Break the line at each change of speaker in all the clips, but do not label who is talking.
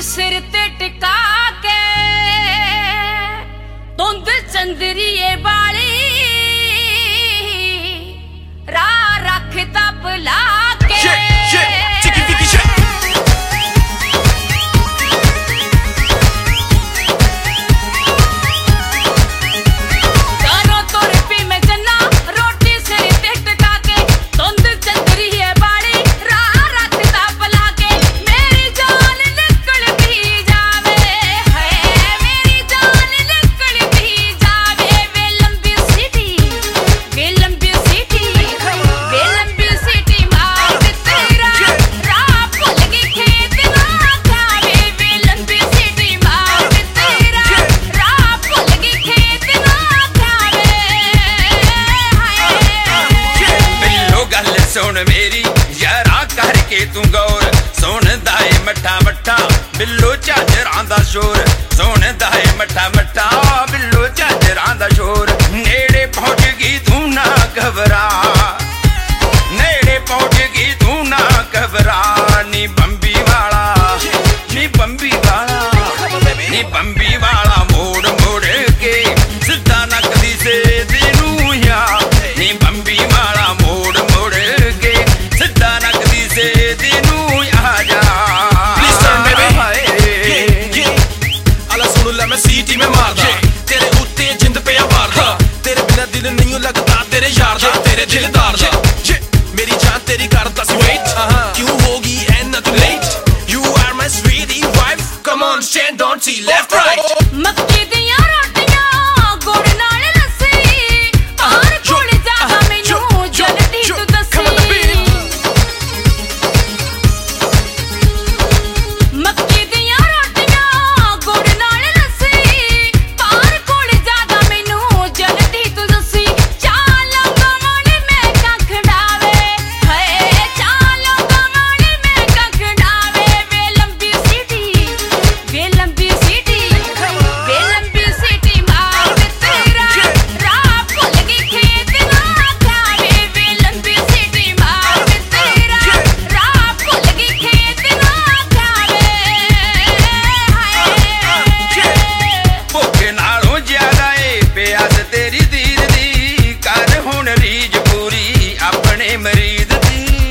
सिर ते टिका के धुंध चंदरिए बाली रा रख तप ला के
सुन मेरी यारा करके तू गौर सुन दाए मठा मठा बिल्लो झांजरां दा शोर सुन दाए मठा मठा बिल्लो झांजरां दा शोर नेड़े पहुंच गई तू ना घबरा नेड़े पहुंच गई तू ना घबरा नी बंबी वाला नी बंबी वाला नी बंबी वाला मोड़ मोड़ के सिद्धा नकदी से दिनू या नी बंबी वाला मोड़
सीटी में मारदा तेरे उत्ते जिंद पे वारदा तेरे बिना दिल नहीं लगता तेरे यार दा तेरे दिलदार दा मेरी जान तेरी करदा सी वेट क्यों होगी and not let you are my sweetie wife come on stand don't see left right
मक्की दियां रोटियां गुड़ नाल लस्सी और कोल जादा मैनू जल्दी तू दसी मक्की दियां रोटियां गुड़ नाल
मरीद दी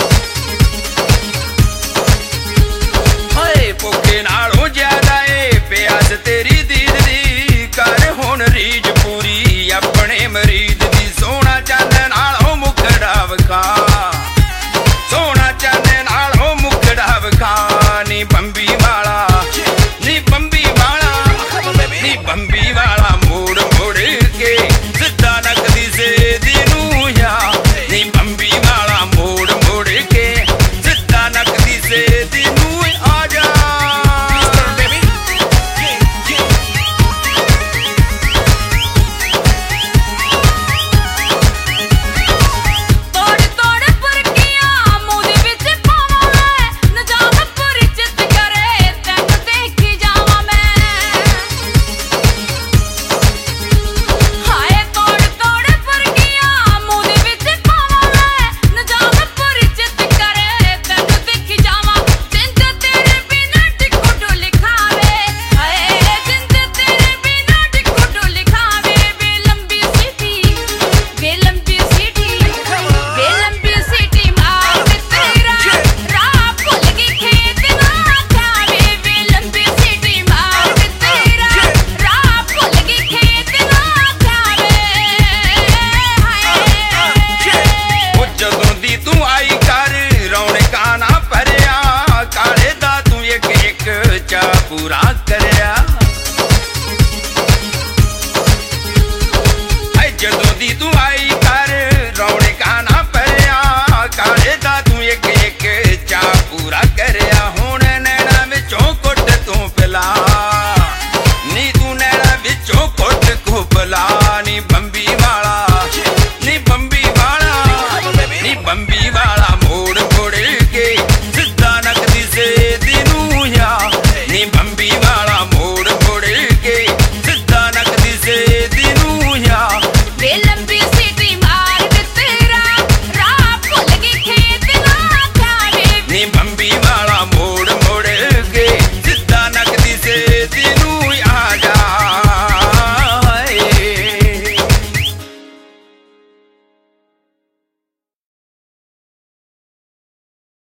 हाय भुखे नालों ज्यादा ए प्यास तेरी दीद दी कर हुण रीज पूरी अपने मरीद दी सोना चंद नालों मुखड़ा विखा सोना चंद नालों मुखड़ा विखा नी बंबी